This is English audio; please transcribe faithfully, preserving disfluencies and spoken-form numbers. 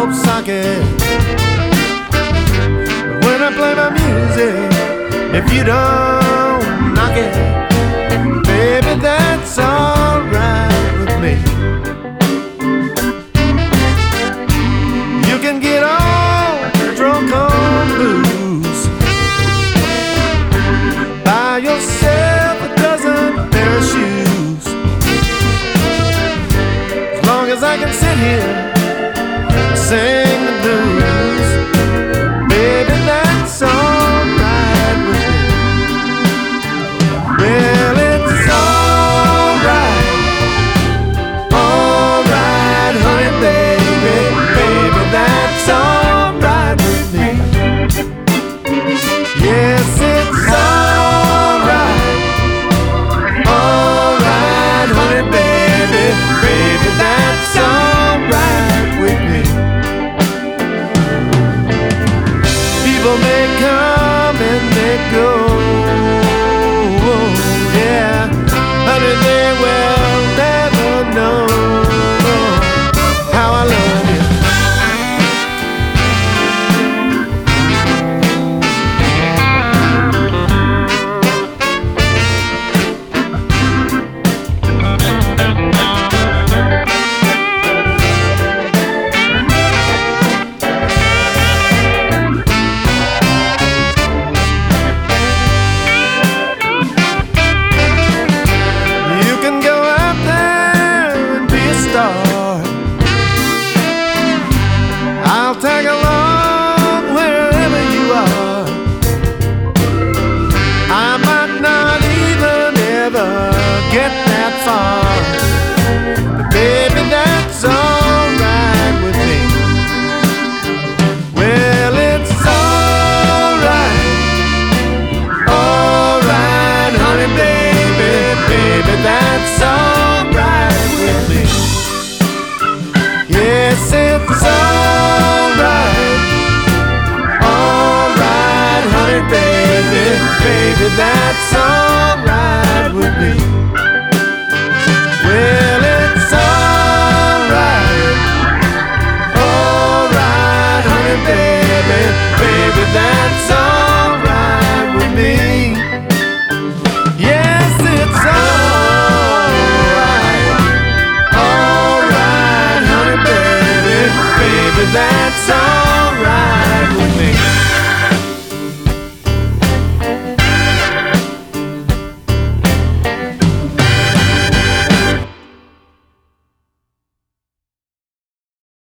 dope socket. But when I play my music, if you don't knock it, baby, that's alright with me. You can get all drunk on booze, buy yourself a dozen pair of shoes. As long as I can sit here and sing the blues, baby, that's alright with me. Well, it's alright, alright, honey, baby, baby, that's alright with me. Yes, it's alright, alright, honey, baby, baby, that's alright with me. People may come and they go, yeah, honey, they will never know how I love you. You can go out there and be a star. I'll tag along wherever you are. I might not even ever get that far, but baby, that's alright with me. Well, it's alright, alright, honey, baby, baby, that's alright with me. Yes, it's alright, alright, honey, baby, baby, that's alright with me. Well, it's alright, alright, honey, baby, baby, that's alright with me. Yes, it's alright, alright, honey, baby, baby, that's alright.